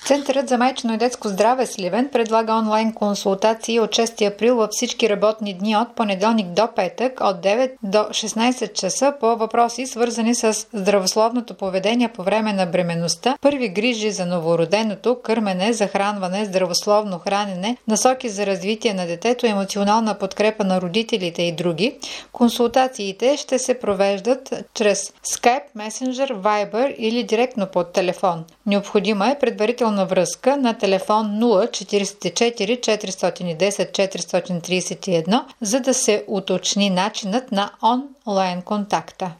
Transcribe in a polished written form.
Центърът за майчино и детско здраве Сливен предлага онлайн консултации от 6 април във всички работни дни от понеделник до петък от 9 до 16 часа по въпроси, свързани с здравословното поведение по време на бременността, първи грижи за новороденото, кърмене, захранване, здравословно хранене, насоки за развитие на детето, емоционална подкрепа на родителите и други. Консултациите ще се провеждат чрез Skype, Messenger, Viber или директно по телефон. Необходима е предварителна връзка на телефон 044 410 431, за да се уточни начинът на онлайн контакта.